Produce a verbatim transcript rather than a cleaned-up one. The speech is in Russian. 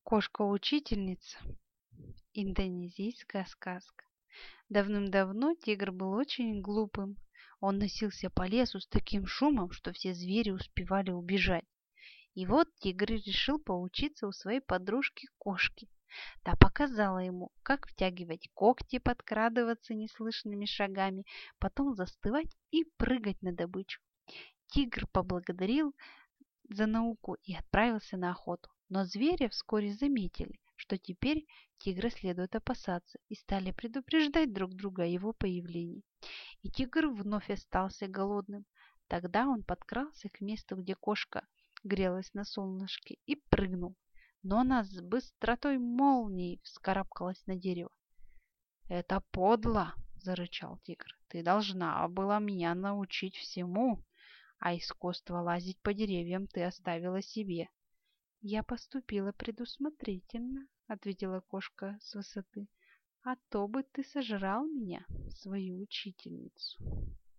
Кошка-учительница. Индонезийская сказка. Давным-давно тигр был очень глупым. Он носился по лесу с таким шумом, что все звери успевали убежать. И вот тигр решил поучиться у своей подружки-кошки. Та показала ему, как втягивать когти, подкрадываться неслышными шагами, потом застывать и прыгать на добычу. Тигр поблагодарил за науку и отправился на охоту. Но звери вскоре заметили, что теперь тигра следует опасаться, и стали предупреждать друг друга о его появлении. И тигр вновь остался голодным. Тогда он подкрался к месту, где кошка грелась на солнышке, и прыгнул. Но она с быстротой молнии вскарабкалась на дерево. «Это подло!» – зарычал тигр. «Ты должна была меня научить всему, а искусство лазить по деревьям ты оставила себе». «Я поступила предусмотрительно», — ответила кошка с высоты. «А то бы ты сожрал меня, свою учительницу».